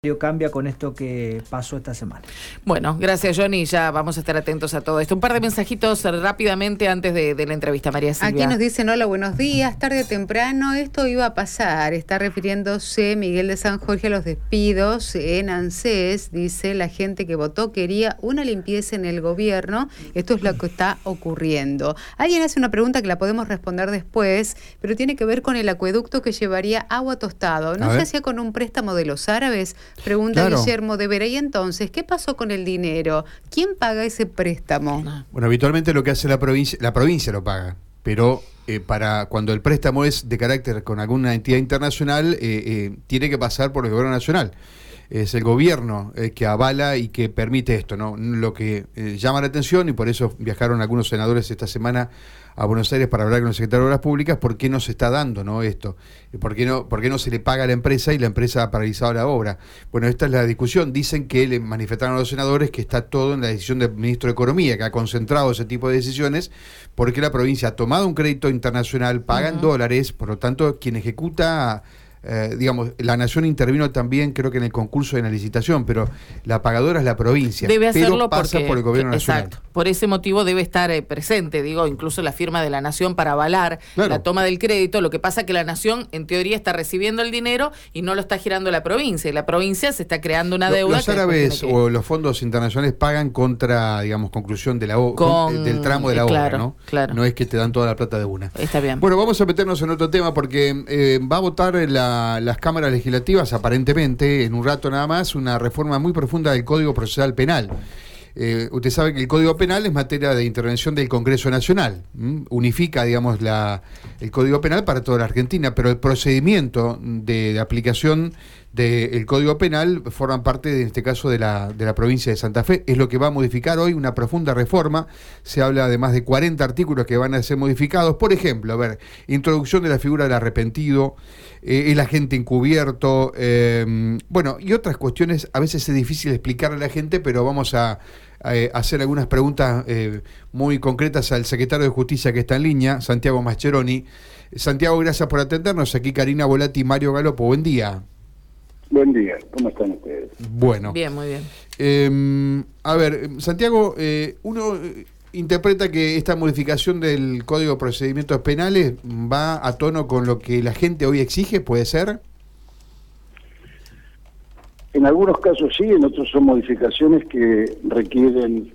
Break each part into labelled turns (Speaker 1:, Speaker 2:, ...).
Speaker 1: Cambia con esto que pasó esta semana.
Speaker 2: Bueno, gracias Johnny, ya vamos a estar atentos a todo esto. Un par de mensajitos rápidamente antes de la entrevista, María Silvia.
Speaker 3: Aquí nos dicen, hola, buenos días, tarde o temprano esto iba a pasar. Está refiriéndose Miguel de San Jorge a los despidos en ANSES. Dice, la gente que votó quería una limpieza en el gobierno. Esto es lo que está ocurriendo. Alguien hace una pregunta que la podemos responder después, pero tiene que ver con el acueducto que llevaría agua tostado. ¿No se hacía con un préstamo de los árabes? Pregunta Guillermo de Vera. Y entonces, ¿qué pasó con el dinero? ¿Quién paga ese préstamo?
Speaker 4: Bueno, habitualmente lo que hace la provincia lo paga, pero para cuando el préstamo es de carácter con alguna entidad internacional, tiene que pasar por el gobierno nacional. Es el gobierno que avala y que permite esto, ¿no? Lo que llama la atención, y por eso viajaron algunos senadores esta semana a Buenos Aires para hablar con el secretario de Obras Públicas, ¿por qué no se está dando, no, esto? ¿Por qué no se le paga a la empresa y la empresa ha paralizado la obra? Bueno, esta es la discusión. Dicen que le manifestaron a los senadores que está todo en la decisión del ministro de Economía, que ha concentrado ese tipo de decisiones, porque la provincia ha tomado un crédito internacional, paga en dólares, por lo tanto, quien ejecuta... la nación intervino también, creo que en el concurso de la licitación, pero la pagadora es la provincia.
Speaker 2: Debe hacerlo
Speaker 4: pero pasa por el gobierno nacional.
Speaker 2: Exacto. Por ese motivo debe estar presente, incluso la firma de la nación para avalar la toma del crédito. Lo que pasa es que la nación, en teoría, está recibiendo el dinero y no lo está girando la provincia. Y la provincia se está creando una deuda.
Speaker 4: Los árabes o los fondos internacionales pagan contra, conclusión de del tramo de la obra, ¿no? Claro. No es que te dan toda la plata de una.
Speaker 2: Está bien.
Speaker 4: Bueno, vamos a meternos en otro tema porque va a votar las cámaras legislativas, aparentemente, en un rato nada más, una reforma muy profunda del Código Procesal Penal. Usted sabe que el Código Penal es materia de intervención del Congreso Nacional, unifica, el Código Penal para toda la Argentina, pero el procedimiento de aplicación del Código Penal forman parte, en este caso, de la provincia de Santa Fe. Es lo que va a modificar hoy una profunda reforma. Se habla de más de 40 artículos que van a ser modificados. Por ejemplo, introducción de la figura del arrepentido, el agente encubierto, y otras cuestiones. A veces es difícil explicarle a la gente, pero vamos a hacer algunas preguntas muy concretas al secretario de Justicia que está en línea, Santiago Mascheroni. Santiago, gracias por atendernos. Aquí Karina Volati y Mario Galopo. Buen día.
Speaker 5: Buen día, ¿cómo están ustedes?
Speaker 4: Bueno.
Speaker 2: Bien, muy bien.
Speaker 4: Santiago, uno interpreta que esta modificación del Código de Procedimientos Penales va a tono con lo que la gente hoy exige, ¿puede ser?
Speaker 5: En algunos casos sí, en otros son modificaciones que requieren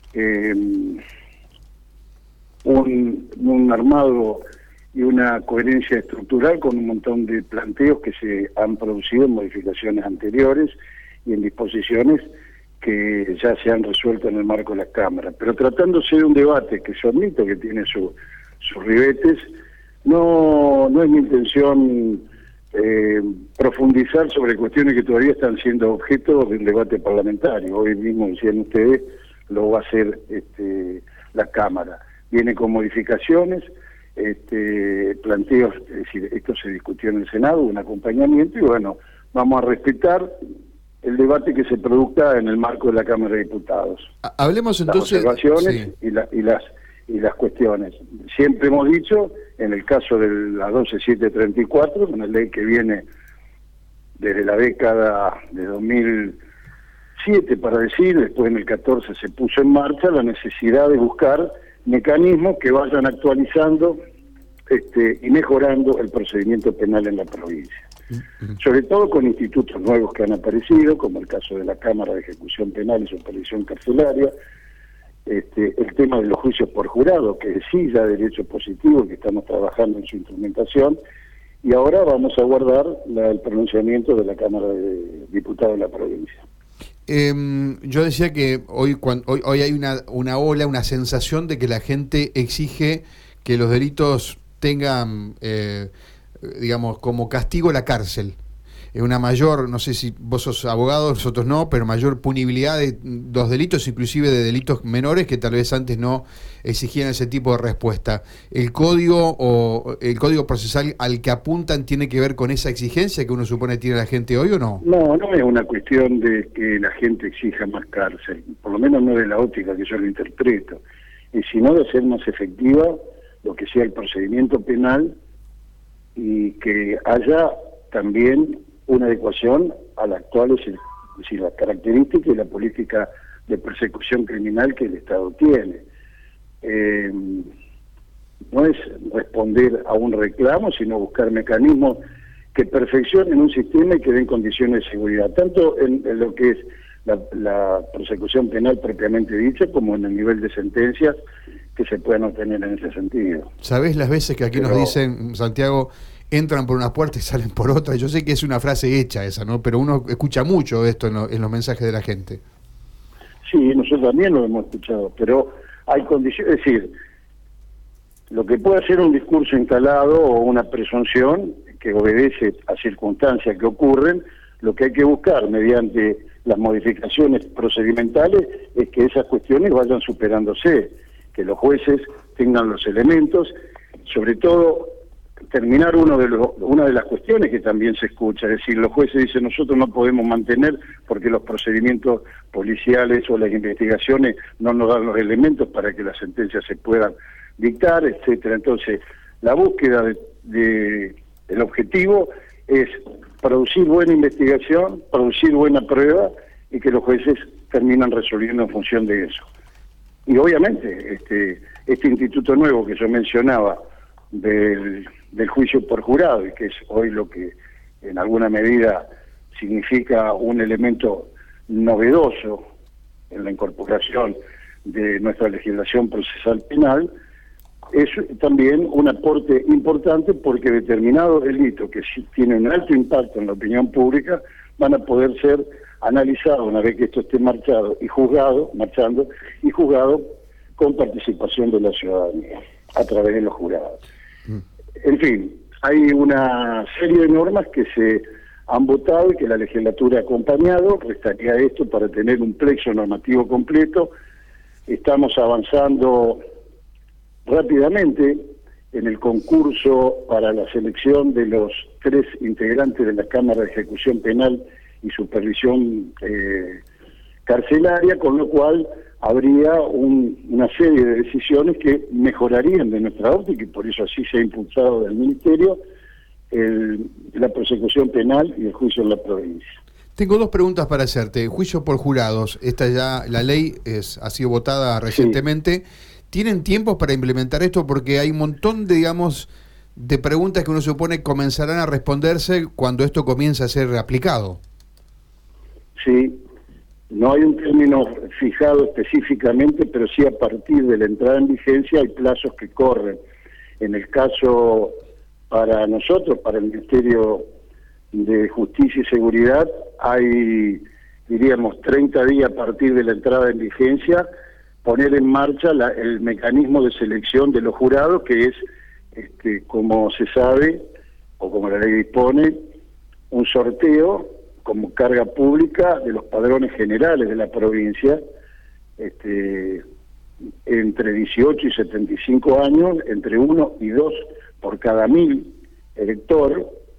Speaker 5: un armado y una coherencia estructural con un montón de planteos que se han producido en modificaciones anteriores y en disposiciones que ya se han resuelto en el marco de las cámaras. Pero tratándose de un debate que yo admito que tiene sus ribetes, no es mi intención profundizar sobre cuestiones que todavía están siendo objeto del debate parlamentario. Hoy mismo, decían ustedes, lo va a hacer la Cámara. Viene con modificaciones, planteos, es decir, esto se discutió en el Senado, un acompañamiento, y vamos a respetar el debate que se produzca en el marco de la Cámara de Diputados.
Speaker 4: Hablemos entonces...
Speaker 5: Las observaciones y las cuestiones. Siempre hemos dicho, en el caso de la 12734, una ley que viene desde la década de 2007, para decir, después en el 14 se puso en marcha la necesidad de buscar mecanismos que vayan actualizando y mejorando el procedimiento penal en la provincia. Sobre todo con institutos nuevos que han aparecido, como el caso de la Cámara de Ejecución Penal y Supervisión Carcelaria, el tema de los juicios por jurado, que sí ya derecho positivo, que estamos trabajando en su implementación, y ahora vamos a guardar el pronunciamiento de la Cámara de Diputados de la provincia.
Speaker 4: Yo decía que hoy hay una ola, una sensación de que la gente exige que los delitos tengan, como castigo la cárcel. Una mayor, no sé si vos sos abogado, nosotros no, pero mayor punibilidad de los delitos, inclusive de delitos menores que tal vez antes no exigían ese tipo de respuesta. ¿El código procesal al que apuntan tiene que ver con esa exigencia que uno supone tiene la gente hoy o no?
Speaker 5: No es una cuestión de que la gente exija más cárcel, por lo menos no de la óptica que yo lo interpreto, y sino de hacer más efectiva lo que sea el procedimiento penal y que haya también una adecuación a la actual, las características y la política de persecución criminal que el Estado tiene. No es responder a un reclamo, sino buscar mecanismos que perfeccionen un sistema y que den condiciones de seguridad, tanto en lo que es la persecución penal propiamente dicha, como en el nivel de sentencias que se puedan obtener en ese sentido.
Speaker 4: ¿Sabés las veces que aquí nos dicen, Santiago, entran por una puerta y salen por otra? Yo sé que es una frase hecha esa, ¿no? Pero uno escucha mucho esto en los mensajes de la gente.
Speaker 5: Sí, nosotros también lo hemos escuchado, pero hay condiciones, es decir, lo que puede ser un discurso instalado o una presunción que obedece a circunstancias que ocurren, lo que hay que buscar mediante las modificaciones procedimentales es que esas cuestiones vayan superándose, que los jueces tengan los elementos, sobre todo terminar una de las cuestiones que también se escucha, es decir, los jueces dicen nosotros no podemos mantener porque los procedimientos policiales o las investigaciones no nos dan los elementos para que las sentencias se puedan dictar, etcétera. Entonces, la búsqueda el objetivo es producir buena investigación, producir buena prueba y que los jueces terminan resolviendo en función de eso. Y obviamente este instituto nuevo que yo mencionaba del juicio por jurado, y que es hoy lo que en alguna medida significa un elemento novedoso en la incorporación de nuestra legislación procesal penal, es también un aporte importante porque determinados delitos que sí tienen un alto impacto en la opinión pública van a poder ser analizados una vez que esto esté marchando y juzgado con participación de la ciudadanía a través de los jurados. En fin, hay una serie de normas que se han votado y que la legislatura ha acompañado. Restaría esto para tener un plexo normativo completo. Estamos avanzando rápidamente en el concurso para la selección de los 3 integrantes de la Cámara de Ejecución Penal y Supervisión Carcelaria, con lo cual habría una serie de decisiones que mejorarían de nuestra óptica, y por eso así se ha impulsado del Ministerio la persecución penal y el juicio en la provincia.
Speaker 4: Tengo 2 preguntas para hacerte. Juicio por jurados, la ley ha sido votada recientemente. Sí. ¿Tienen tiempo para implementar esto? Porque hay un montón de preguntas que uno supone comenzarán a responderse cuando esto comience a ser aplicado. Sí, no hay un término fijado específicamente, pero sí a partir de la entrada en vigencia hay plazos que corren. En el caso para nosotros, para el Ministerio de Justicia y Seguridad, hay, diríamos, 30 días a partir de la entrada en vigencia, poner en marcha el mecanismo de selección de los jurados, que es, como se sabe, o como la ley dispone, un sorteo como carga pública de los padrones generales de la provincia, entre 18 y 75 años, entre 1 y 2 por cada 1000 electores,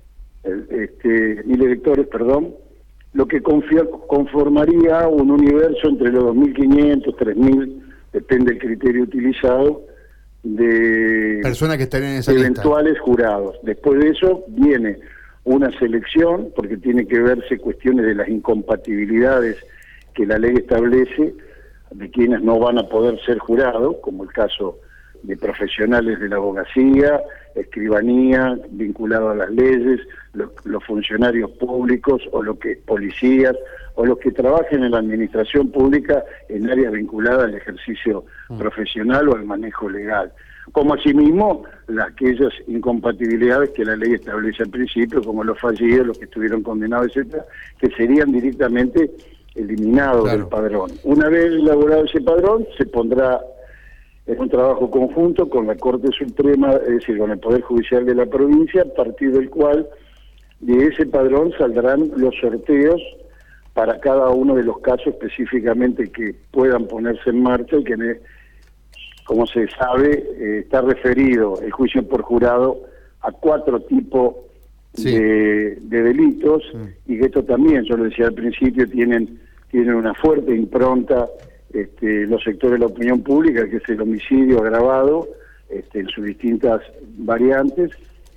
Speaker 4: lo que conformaría un universo entre los 2.500, 3.000, depende del criterio utilizado, de personas que estarían en esa eventuales lista. Jurados. Después de eso viene una selección, porque tiene que verse cuestiones de las incompatibilidades que la ley establece, de quienes no van a poder ser jurados, como el caso de profesionales de la abogacía, escribanía, vinculados a las leyes, los funcionarios públicos o los que policías o los que trabajen en la administración pública en áreas vinculadas al ejercicio profesional o al manejo legal, como asimismo aquellas incompatibilidades que la ley establece al principio, como los fallidos, los que estuvieron condenados, etcétera, que serían directamente eliminados del padrón. Una vez elaborado ese padrón, se pondrá en un trabajo conjunto con la Corte Suprema, es decir, con el Poder Judicial de la provincia, a partir del cual de ese padrón saldrán los sorteos para cada uno de los casos específicamente que puedan ponerse en marcha y que, como se sabe, está referido el juicio por jurado a 4 tipos de delitos, y que esto también, yo lo decía al principio, tienen una fuerte impronta los sectores de la opinión pública, que es el homicidio agravado en sus distintas variantes,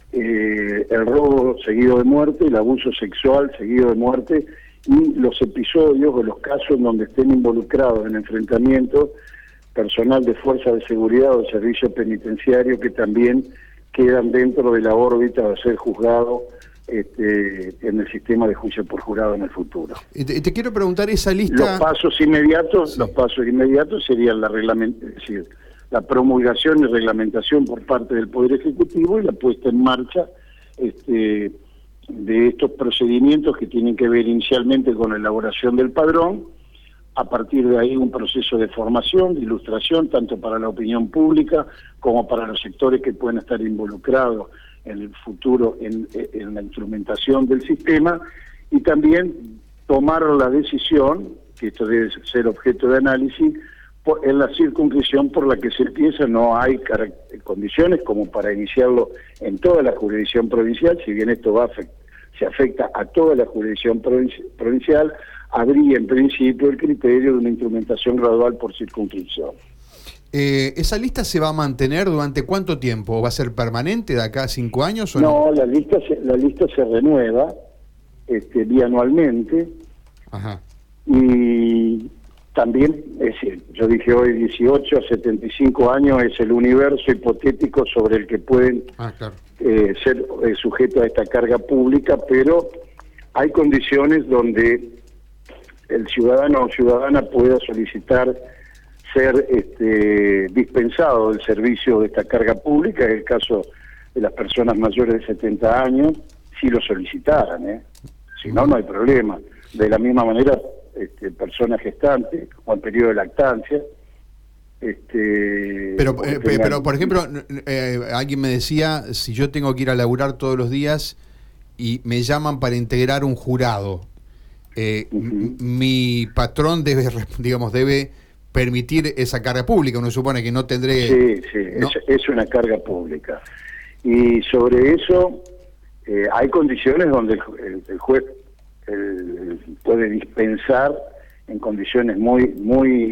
Speaker 5: el robo seguido de muerte, el abuso sexual seguido de muerte y los episodios o los casos en donde estén involucrados en enfrentamientos personal de fuerza de seguridad o de servicio penitenciario que también quedan dentro de la órbita de ser juzgado en el sistema de juicio por jurado en el futuro.
Speaker 4: Te quiero preguntar esa lista.
Speaker 5: Los pasos inmediatos,
Speaker 4: Sí.
Speaker 5: Serían es decir, la promulgación y reglamentación por parte del Poder Ejecutivo y la puesta en marcha de estos procedimientos que tienen que ver inicialmente con la elaboración del padrón, a partir de ahí un proceso de formación, de ilustración, tanto para la opinión pública como para los sectores que pueden estar involucrados en el futuro en la instrumentación del sistema, y también tomar la decisión, que esto debe ser objeto de análisis, en la circunscripción por la que se empieza. No hay condiciones como para iniciarlo en toda la jurisdicción provincial, si bien esto se afecta a toda la jurisdicción provincial, habría en principio el criterio de una instrumentación gradual por circunscripción.
Speaker 4: ¿Esa lista se va a mantener durante cuánto tiempo? ¿O va a ser permanente de acá a 5 años? ¿O no?
Speaker 5: La lista se renueva bianualmente.
Speaker 4: Ajá.
Speaker 5: Y también, es decir, yo dije hoy 18 a 75 años es el universo hipotético sobre el que pueden ser sujetos a esta carga pública, pero hay condiciones donde el ciudadano o ciudadana pueda solicitar ser dispensado del servicio de esta carga pública. Es el caso de las personas mayores de 70 años, si lo solicitaran, si no, no hay problema. De la misma manera, personas gestantes o en periodo de lactancia.
Speaker 4: Pero por ejemplo, alguien me decía, si yo tengo que ir a laburar todos los días y me llaman para integrar un jurado, mi patrón debe permitir esa carga pública. Uno supone que no tendré...
Speaker 5: Sí, ¿no? Es una carga pública. Y sobre eso hay condiciones donde el juez puede dispensar en condiciones muy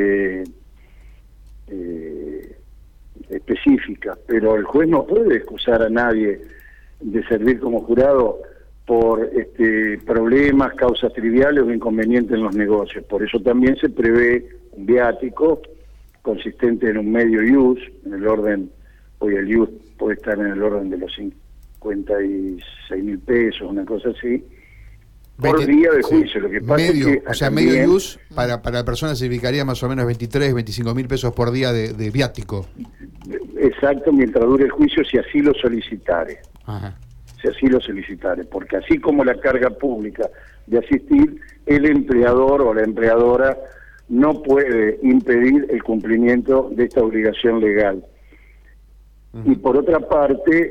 Speaker 5: específicas, pero el juez no puede excusar a nadie de servir como jurado por problemas, causas triviales o inconvenientes en los negocios. Por eso también se prevé un viático consistente en un medio ius, en el orden, hoy el ius puede estar en el orden de los 56.000 pesos, una cosa así, por día de juicio. Lo que pasa
Speaker 4: medio,
Speaker 5: es que...
Speaker 4: O sea, medio ius para la persona significaría más o menos 25.000 pesos por día de viático.
Speaker 5: Exacto, mientras dure el juicio, si así lo solicitare.
Speaker 4: Ajá.
Speaker 5: Si así lo solicitare, porque así como la carga pública de asistir, el empleador o la empleadora no puede impedir el cumplimiento de esta obligación legal. Y por otra parte,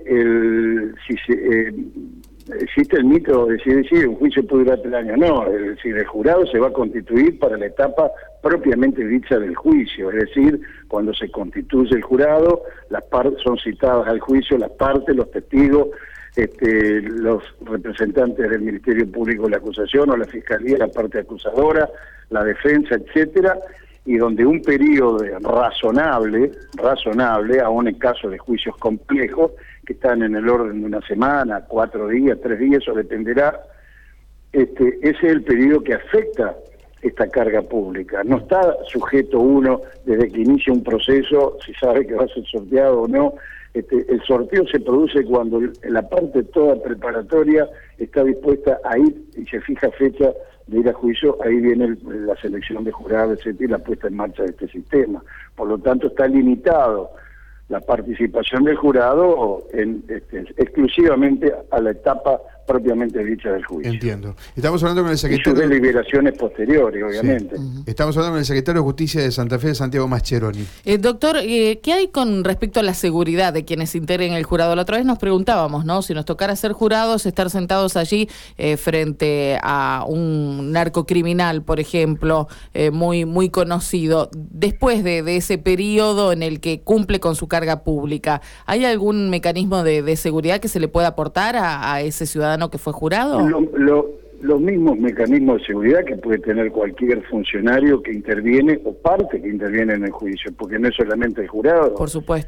Speaker 5: existe el mito de si un juicio puede durar 3 años. No, el jurado se va a constituir para la etapa propiamente dicha del juicio, es decir, cuando se constituye el jurado, las partes son citadas al juicio, las partes, los testigos, los representantes del Ministerio Público de la acusación o la Fiscalía, la parte acusadora, la defensa, etcétera, y donde un periodo razonable, aún en caso de juicios complejos, que están en el orden de una semana, 4 días, 3 días, eso dependerá, ese es el periodo que afecta esta carga pública. No está sujeto uno desde que inicia un proceso, si sabe que va a ser sorteado o no. El sorteo se produce cuando la parte toda preparatoria está dispuesta a ir y se fija fecha de ir a juicio, ahí viene la selección de jurados, etcétera, y la puesta en marcha de este sistema. Por lo tanto, está limitado la participación del jurado exclusivamente a la etapa propiamente dicha del juicio.
Speaker 4: Entiendo. Estamos hablando con el secretario...
Speaker 5: Y sus deliberaciones posteriores, obviamente.
Speaker 4: Sí. Estamos hablando con el secretario de Justicia de Santa Fe, Santiago Mascheroni.
Speaker 2: Doctor, ¿qué hay con respecto a la seguridad de quienes integren el jurado? La otra vez nos preguntábamos, ¿no? Si nos tocara ser jurados, estar sentados allí frente a un narcocriminal, por ejemplo, muy conocido, después de ese periodo en el que cumple con su carga pública, ¿hay algún mecanismo de seguridad que se le pueda aportar a ese ciudadano que fue jurado?
Speaker 5: Los mismos mecanismos de seguridad que puede tener cualquier funcionario que interviene o parte que interviene en el juicio, porque no es solamente el jurado.
Speaker 2: Por supuesto.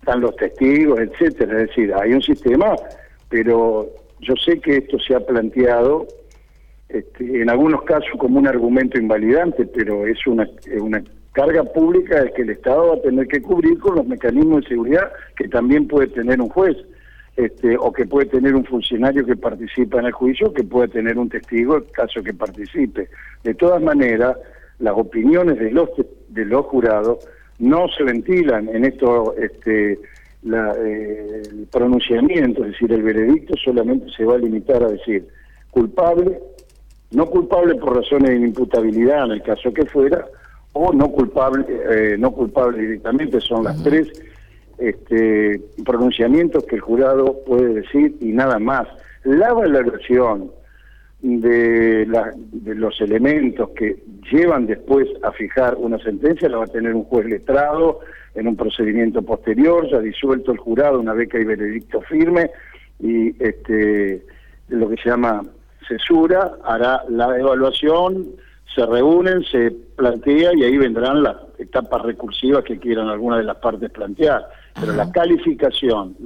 Speaker 5: están los testigos, etcétera. Es decir, hay un sistema, pero yo sé que esto se ha planteado en algunos casos como un argumento invalidante, pero es una carga pública que el Estado va a tener que cubrir con los mecanismos de seguridad que también puede tener un juez, o que puede tener un funcionario que participa en el juicio, que puede tener un testigo en caso que participe. De todas maneras, las opiniones de los jurados no se ventilan en esto, el pronunciamiento, es decir, el veredicto solamente se va a limitar a decir culpable, no culpable por razones de inimputabilidad en el caso que fuera, o no culpable directamente. Son las tres pronunciamientos que el jurado puede decir y nada más. La valoración de los elementos que llevan después a fijar una sentencia la va a tener un juez letrado en un procedimiento posterior, ya disuelto el jurado una vez que hay veredicto firme, y lo que se llama cesura, hará la evaluación, se reúnen, se plantea y ahí vendrán las etapas recursivas que quieran alguna de las partes plantear. Pero la calificación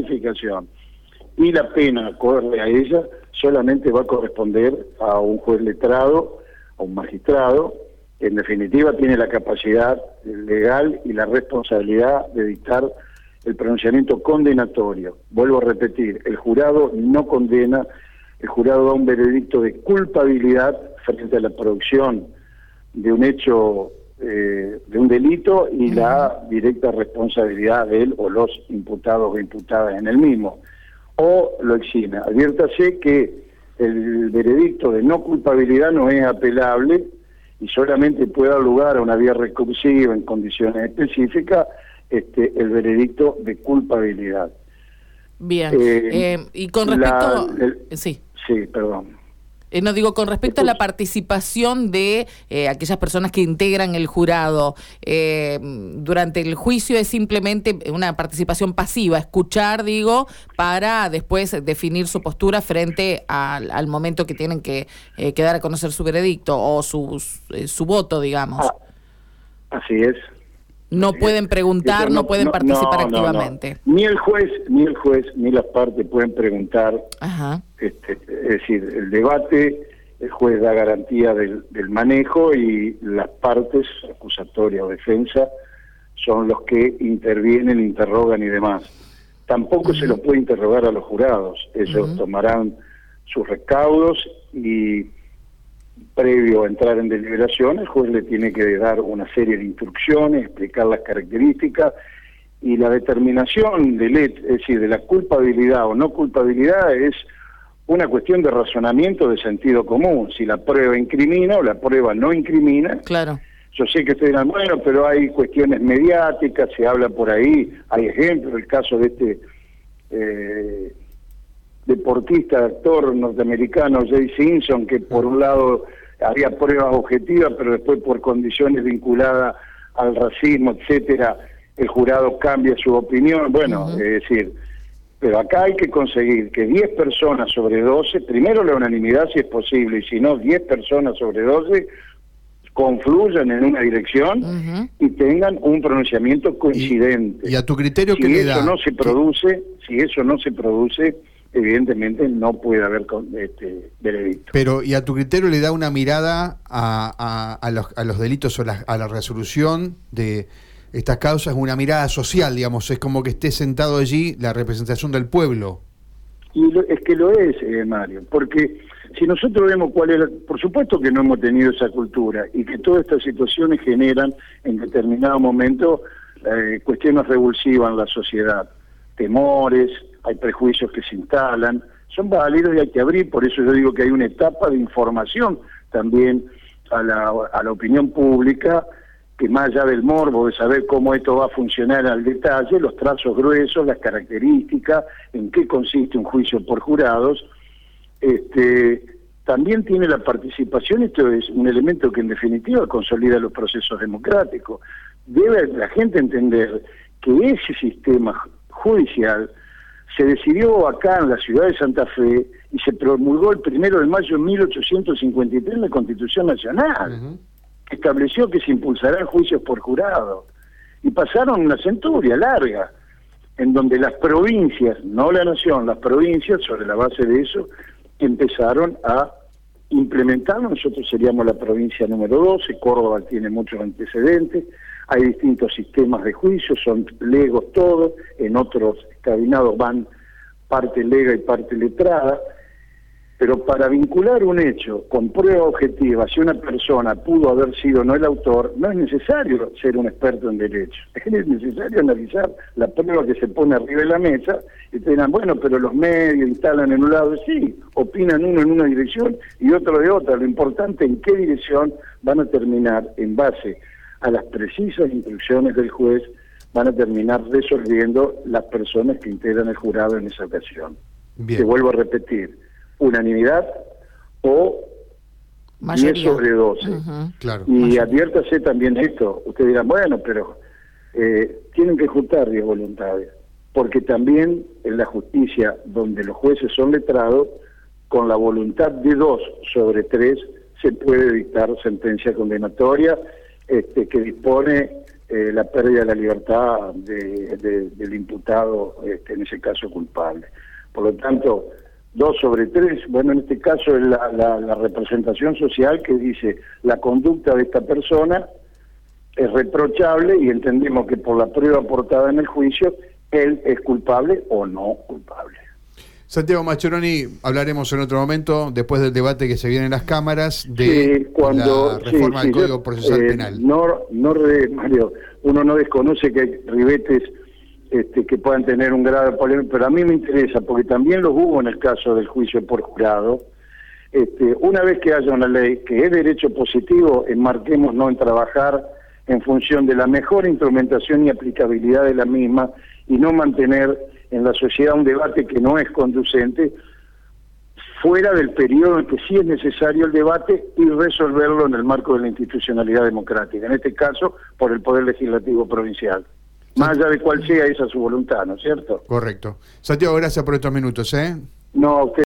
Speaker 5: y la pena acorde a ella solamente va a corresponder a un juez letrado, a un magistrado, que en definitiva tiene la capacidad legal y la responsabilidad de dictar el pronunciamiento condenatorio. Vuelvo a repetir, el jurado no condena, el jurado da un veredicto de culpabilidad frente a la producción de un hecho, de un delito, y la directa responsabilidad de él o los imputados o imputadas en el mismo, o lo exime. Adviértase que el veredicto de no culpabilidad no es apelable y solamente puede dar lugar a una vía recursiva en condiciones específicas el veredicto de culpabilidad.
Speaker 2: Bien, y con respecto... Sí,
Speaker 5: perdón.
Speaker 2: No digo, con respecto a la participación de aquellas personas que integran el jurado, durante el juicio es simplemente una participación pasiva, escuchar, digo, para después definir su postura frente al momento que tienen que dar a conocer su veredicto o su voto, digamos.
Speaker 5: Así es.
Speaker 2: No pueden preguntar, no pueden participar activamente.
Speaker 5: No. Ni el juez ni las partes pueden preguntar.
Speaker 2: Ajá.
Speaker 5: Es decir, el debate, el juez da garantía del manejo y las partes, acusatoria o defensa, son los que intervienen, interrogan y demás. Tampoco se los puede interrogar a los jurados. Ellos tomarán sus recaudos y previo a entrar en deliberación, el juez le tiene que dar una serie de instrucciones, explicar las características, y la determinación es decir, de la culpabilidad o no culpabilidad es una cuestión de razonamiento de sentido común. Si la prueba incrimina o la prueba no incrimina.
Speaker 2: Claro.
Speaker 5: Yo sé que ustedes dirán, bueno, pero hay cuestiones mediáticas, se habla por ahí, hay ejemplos, el caso de deportista, actor norteamericano Jay Simpson, que por un lado había pruebas objetivas, pero después por condiciones vinculadas al racismo, etcétera, el jurado cambia su opinión. Bueno, es decir, pero acá hay que conseguir que 10 personas sobre 12, primero la unanimidad si es posible, y si no, 10 personas sobre 12 confluyan en una dirección y tengan un pronunciamiento coincidente.
Speaker 4: ¿Y a tu criterio
Speaker 5: si
Speaker 4: qué le
Speaker 5: eso
Speaker 4: da?
Speaker 5: Si eso no se produce, evidentemente no puede haber veredicto.
Speaker 4: Pero, ¿y a tu criterio le da una mirada a los delitos o a la resolución de estas causas, una mirada social, digamos? Es como que esté sentado allí la representación del pueblo.
Speaker 5: Y es que lo es, Mario, porque si nosotros vemos cuál es, por supuesto que no hemos tenido esa cultura y que todas estas situaciones generan en determinado momento cuestiones revulsivas en la sociedad, temores, hay prejuicios que se instalan, son válidos y hay que abrir. Por eso yo digo que hay una etapa de información también a la opinión pública, que más allá del morbo de saber cómo esto va a funcionar al detalle, los trazos gruesos, las características, en qué consiste un juicio por jurados, también tiene la participación. Esto es un elemento que en definitiva consolida los procesos democráticos. Debe la gente entender que ese sistema judicial se decidió acá en la ciudad de Santa Fe y se promulgó el 1 de mayo de 1853 en la Constitución Nacional, que estableció que se impulsarán juicios por jurado. Y pasaron una centuria larga. en donde las provincias, no la nación, las provincias, sobre la base de eso, empezaron a implementarlo. Nosotros seríamos la provincia número 12, Córdoba tiene muchos antecedentes, hay distintos sistemas de juicio, son legos todos, en otros cabinados van parte lega y parte letrada, pero para vincular un hecho con prueba objetiva, si una persona pudo haber sido no el autor, no es necesario ser un experto en derecho, es necesario analizar la prueba que se pone arriba de la mesa y te dirán, bueno, pero los medios instalan en un lado, sí, opinan uno en una dirección y otro de otra, lo importante en qué dirección van a terminar en base a las precisas instrucciones del juez, van a terminar resolviendo las personas que integran el jurado en esa ocasión.
Speaker 4: Bien.
Speaker 5: Te vuelvo a repetir, unanimidad o
Speaker 2: Mayoría.
Speaker 5: 10 sobre 12.
Speaker 4: Claro.
Speaker 5: Y adviértase también esto, ustedes dirán, bueno, pero tienen que juntar 10 voluntades, porque también en la justicia, donde los jueces son letrados, con la voluntad de 2 sobre 3 se puede dictar sentencia condenatoria que dispone la pérdida de la libertad del imputado, en ese caso culpable. Por lo tanto, 2 sobre 3, bueno, en este caso es la representación social que dice la conducta de esta persona es reprochable y entendemos que por la prueba aportada en el juicio, él es culpable o no culpable.
Speaker 4: Santiago Mascheroni, hablaremos en otro momento, después del debate que se viene en las cámaras, de la reforma del Código Procesal Penal.
Speaker 5: Mario, uno no desconoce que hay ribetes que puedan tener un grado de polémica, pero a mí me interesa, porque también los hubo en el caso del juicio por jurado. Una vez que haya una ley que es derecho positivo, enmarquémonos en trabajar en función de la mejor instrumentación y aplicabilidad de la misma, y no mantener en la sociedad un debate que no es conducente, fuera del periodo en que sí es necesario el debate y resolverlo en el marco de la institucionalidad democrática, en este caso por el Poder Legislativo Provincial. Más allá de cuál sea esa su voluntad, ¿no es cierto?
Speaker 4: Correcto. Santiago, gracias por estos minutos, ¿eh?
Speaker 5: No, a usted.